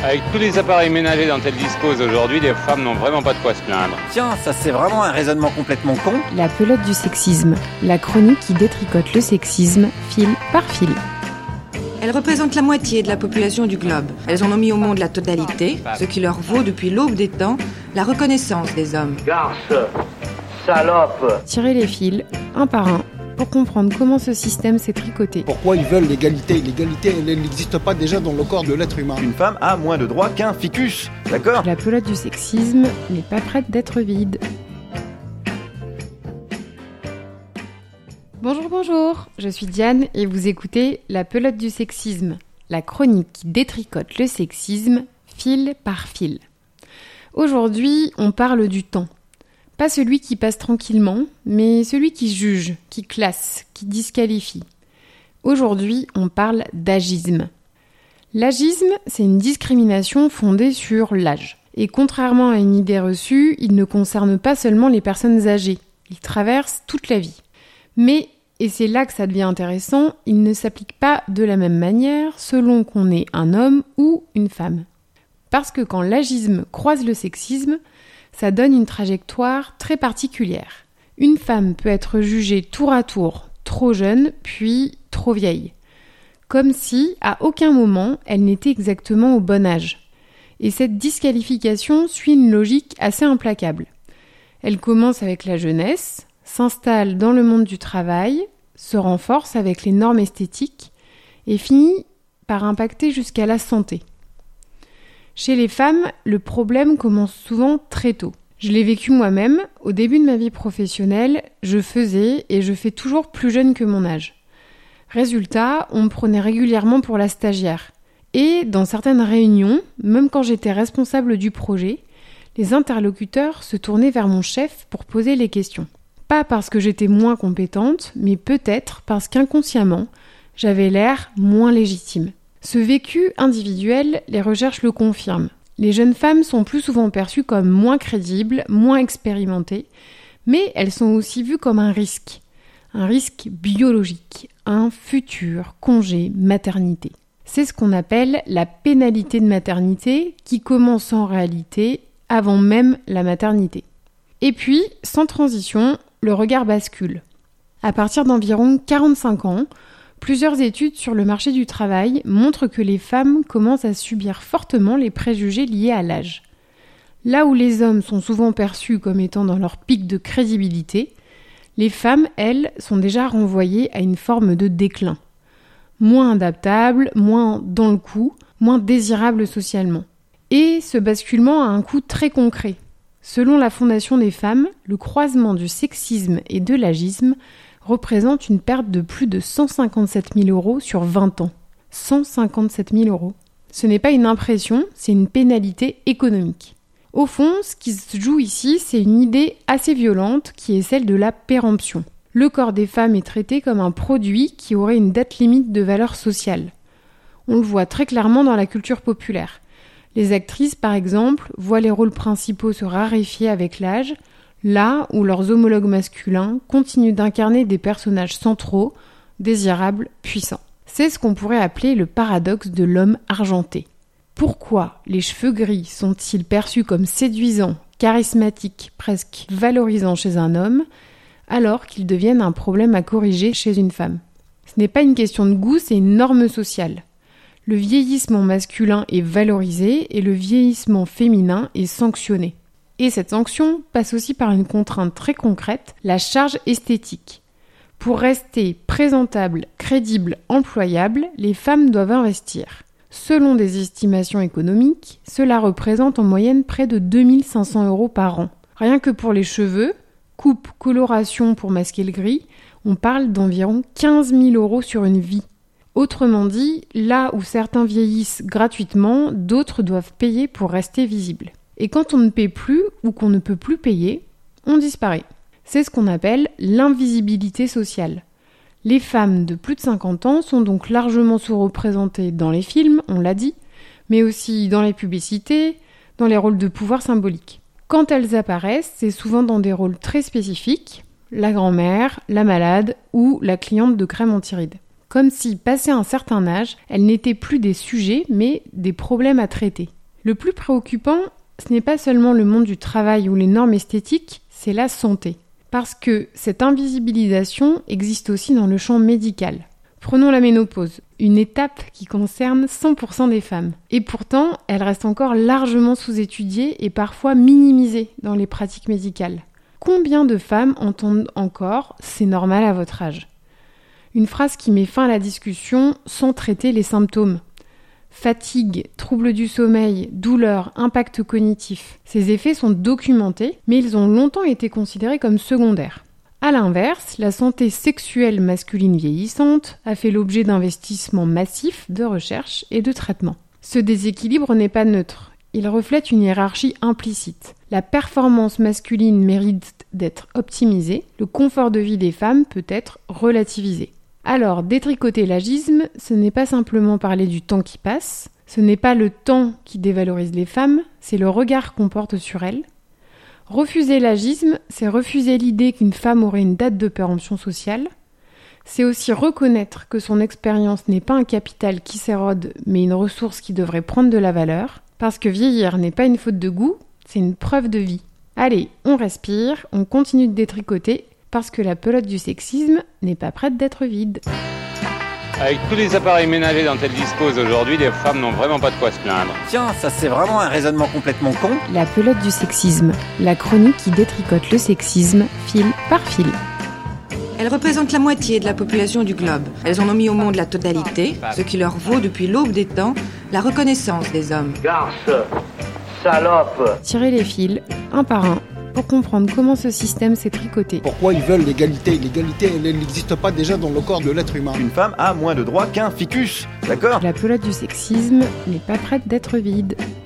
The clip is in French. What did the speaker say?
Avec tous les appareils ménagers dont elles disposent aujourd'hui, les femmes n'ont vraiment pas de quoi se plaindre. Tiens, ça c'est vraiment un raisonnement complètement con. La pelote du sexisme, la chronique qui détricote le sexisme fil par fil. Elles représentent la moitié de la population du globe. Elles en ont mis au monde la totalité, ce qui leur vaut depuis l'aube des temps la reconnaissance des hommes. Garce, salope. Tirez les fils, un par un, pour comprendre comment ce système s'est tricoté. Pourquoi ils veulent l'égalité ? L'égalité, elle n'existe pas déjà dans le corps de l'être humain. Une femme a moins de droits qu'un ficus, d'accord ? La pelote du sexisme n'est pas prête d'être vide. Bonjour, je suis Diane et vous écoutez La pelote du sexisme, la chronique qui détricote le sexisme fil par fil. Aujourd'hui, on parle du temps. Pas celui qui passe tranquillement, mais celui qui juge, qui classe, qui disqualifie. Aujourd'hui, on parle d'agisme. L'agisme, c'est une discrimination fondée sur l'âge. Et contrairement à une idée reçue, il ne concerne pas seulement les personnes âgées. Il traverse toute la vie. Mais, et c'est là que ça devient intéressant, il ne s'applique pas de la même manière selon qu'on est un homme ou une femme. Parce que quand l'agisme croise le sexisme, ça donne une trajectoire très particulière. Une femme peut être jugée tour à tour trop jeune, puis trop vieille. Comme si, à aucun moment, elle n'était exactement au bon âge. Et cette disqualification suit une logique assez implacable. Elle commence avec la jeunesse, s'installe dans le monde du travail, se renforce avec les normes esthétiques et finit par impacter jusqu'à la santé. Chez les femmes, le problème commence souvent très tôt. Je l'ai vécu moi-même. Au début de ma vie professionnelle, je faisais et je fais toujours plus jeune que mon âge. Résultat, on me prenait régulièrement pour la stagiaire. Et dans certaines réunions, même quand j'étais responsable du projet, les interlocuteurs se tournaient vers mon chef pour poser les questions. Pas parce que j'étais moins compétente, mais peut-être parce qu'inconsciemment, j'avais l'air moins légitime. Ce vécu individuel, les recherches le confirment. Les jeunes femmes sont plus souvent perçues comme moins crédibles, moins expérimentées, mais elles sont aussi vues comme un risque biologique, un futur congé maternité. C'est ce qu'on appelle la pénalité de maternité qui commence en réalité avant même la maternité. Et puis, sans transition, le regard bascule. À partir d'environ 45 ans, plusieurs études sur le marché du travail montrent que les femmes commencent à subir fortement les préjugés liés à l'âge. Là où les hommes sont souvent perçus comme étant dans leur pic de crédibilité, les femmes, elles, sont déjà renvoyées à une forme de déclin. Moins adaptables, moins dans le coup, moins désirables socialement. Et ce basculement a un coût très concret. Selon la Fondation des femmes, le croisement du sexisme et de l'agisme représente une perte de plus de 157 000 € sur 20 ans. 157 000 €. Ce n'est pas une impression, c'est une pénalité économique. Au fond, ce qui se joue ici, c'est une idée assez violente qui est celle de la péremption. Le corps des femmes est traité comme un produit qui aurait une date limite de valeur sociale. On le voit très clairement dans la culture populaire. Les actrices, par exemple, voient les rôles principaux se raréfier avec l'âge, là où leurs homologues masculins continuent d'incarner des personnages centraux, désirables, puissants. C'est ce qu'on pourrait appeler le paradoxe de l'homme argenté. Pourquoi les cheveux gris sont-ils perçus comme séduisants, charismatiques, presque valorisants chez un homme, alors qu'ils deviennent un problème à corriger chez une femme ? Ce n'est pas une question de goût, c'est une norme sociale. Le vieillissement masculin est valorisé et le vieillissement féminin est sanctionné. Et cette sanction passe aussi par une contrainte très concrète, la charge esthétique. Pour rester présentable, crédible, employable, les femmes doivent investir. Selon des estimations économiques, cela représente en moyenne près de 2 500 € par an. Rien que pour les cheveux, coupe, coloration pour masquer le gris, on parle d'environ 15 000 € sur une vie. Autrement dit, là où certains vieillissent gratuitement, d'autres doivent payer pour rester visibles. Et quand on ne paie plus ou qu'on ne peut plus payer, on disparaît. C'est ce qu'on appelle l'invisibilité sociale. Les femmes de plus de 50 ans sont donc largement sous-représentées dans les films, on l'a dit, mais aussi dans les publicités, dans les rôles de pouvoir symboliques. Quand elles apparaissent, c'est souvent dans des rôles très spécifiques, la grand-mère, la malade ou la cliente de crème anti-rides. comme si, passé un certain âge, elles n'étaient plus des sujets, mais des problèmes à traiter. Le plus préoccupant, ce n'est pas seulement le monde du travail ou les normes esthétiques, c'est la santé. Parce que cette invisibilisation existe aussi dans le champ médical. Prenons la ménopause, une étape qui concerne 100% des femmes. Et pourtant, elle reste encore largement sous-étudiée et parfois minimisée dans les pratiques médicales. Combien de femmes entendent encore « c'est normal à votre âge » ? Une phrase qui met fin à la discussion sans traiter les symptômes. Fatigue, troubles du sommeil, douleur, impact cognitif. Ces effets sont documentés, mais ils ont longtemps été considérés comme secondaires. À l'inverse, la santé sexuelle masculine vieillissante a fait l'objet d'investissements massifs de recherche et de traitement. Ce déséquilibre n'est pas neutre. Il reflète une hiérarchie implicite. La performance masculine mérite d'être optimisée, le confort de vie des femmes peut être relativisé. Alors, détricoter l'agisme, ce n'est pas simplement parler du temps qui passe, ce n'est pas le temps qui dévalorise les femmes, c'est le regard qu'on porte sur elles. Refuser l'agisme, c'est refuser l'idée qu'une femme aurait une date de péremption sociale. C'est aussi reconnaître que son expérience n'est pas un capital qui s'érode, mais une ressource qui devrait prendre de la valeur, parce que vieillir n'est pas une faute de goût, c'est une preuve de vie. Allez, on respire, on continue de détricoter, parce que la pelote du sexisme n'est pas prête d'être vide. Avec tous les appareils ménagers dont elles disposent aujourd'hui, les femmes n'ont vraiment pas de quoi se plaindre. Tiens, ça c'est vraiment un raisonnement complètement con. La pelote du sexisme, la chronique qui détricote le sexisme fil par fil. Elles représentent la moitié de la population du globe. Elles en ont mis au monde la totalité, ce qui leur vaut depuis l'aube des temps la reconnaissance des hommes. Garce, salope. Tirez les fils, un par un, pour comprendre comment ce système s'est tricoté. Pourquoi ils veulent l'égalité ? L'égalité, elle n'existe pas déjà dans le corps de l'être humain. Une femme a moins de droits qu'un ficus, d'accord ? La pelote du sexisme n'est pas prête d'être vide.